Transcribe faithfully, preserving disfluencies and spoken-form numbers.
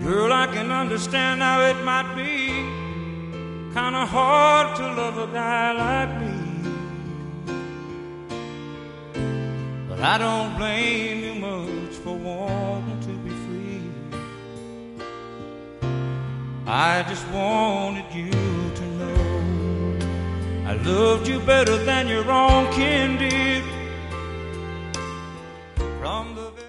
Girl, I can understand how it might be kinda hard to love a guy like me, but I don't blame you much for wanting to be free. I just wanted you to know I loved you better than your own kin did from the